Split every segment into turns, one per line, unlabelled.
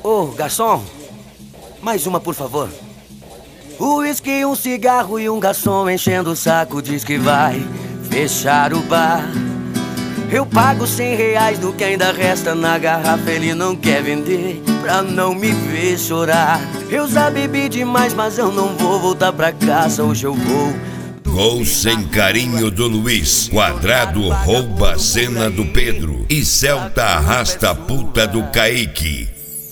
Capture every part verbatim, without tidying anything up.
Ô, garçom, mais uma, por favor. O uísque, um cigarro e um garçom enchendo o saco diz que vai fechar o bar. Eu pago cem reais do que ainda resta na garrafa, ele não quer vender pra não me ver chorar. Eu já bebi demais, mas eu não vou voltar pra casa, hoje eu vou.
Gol sem carinho do Luiz, Quadrado rouba a cena do Pedro e Celta arrasta a puta do Kaique.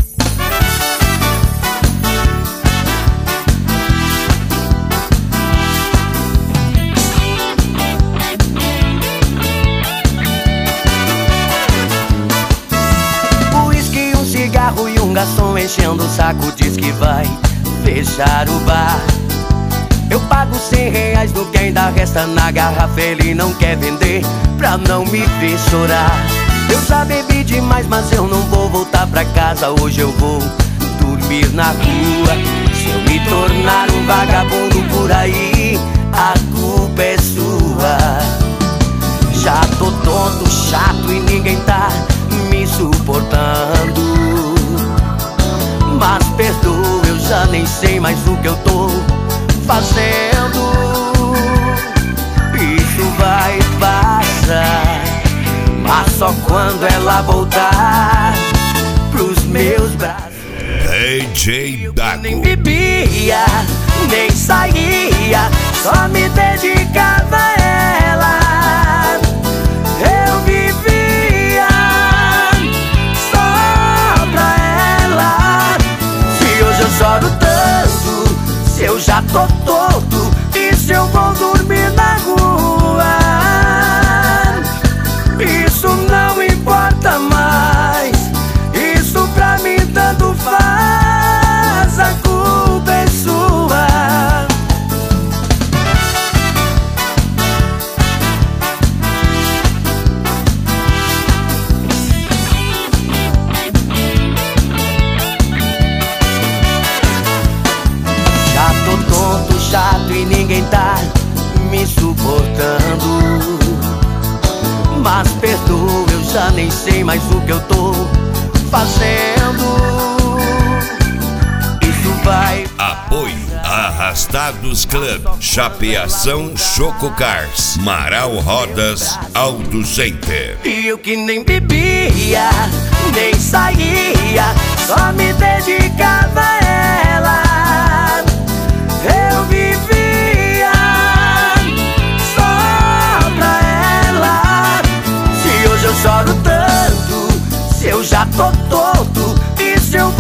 E um garçom enchendo o saco diz que vai fechar o bar. Eu pago cem reais do que ainda resta na garrafa, ele não quer vender pra não me ver chorar. Eu já bebi demais, mas eu não vou voltar pra casa, hoje eu vou dormir na rua. Se eu me tornar um vagabundo por aí, a culpa é sua. Já tô tonto, chato e ninguém tá me suportando. Mas perdoa, eu já nem sei mais o que eu tô fazendo. Isso vai passar, mas só quando ela voltar pros meus braços.
D J Dago.
Nem bebia, nem saía, só me dedicava a ela. Eu vivia só pra ela. Se hoje eu choro tanto, se eu já tô torto, e se eu vou dormir na rua, isso não importa mais, isso pra mim tanto faz, a culpa é sua. Já tô tonto, chato e ninguém tá me suportando. Mas perdoa, eu já nem sei mais o que eu tô fazendo. Isso vai.
Apoio Arrastados Club, Chapeação Choco Cars, Marau Rodas Auto Center.
E eu que nem bebia, nem saía, só me dedicava a ela. Eu vivia só pra ela. Se hoje eu choro tanto, se eu já tô torto, e se eu